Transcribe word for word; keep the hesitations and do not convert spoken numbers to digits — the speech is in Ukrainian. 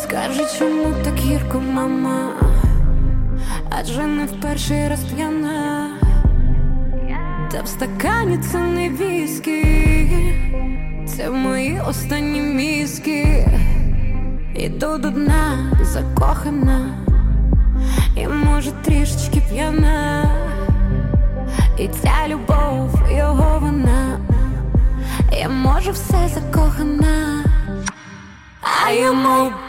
Скажи, чому так гірко, мама? Адже не в перший раз п'яна. Та в стакані це не віскі, це мої останні мізки. Іду до дна, закохана, і може трішечки п'яна. І ця любов, його вона, я можу все закохана. А йому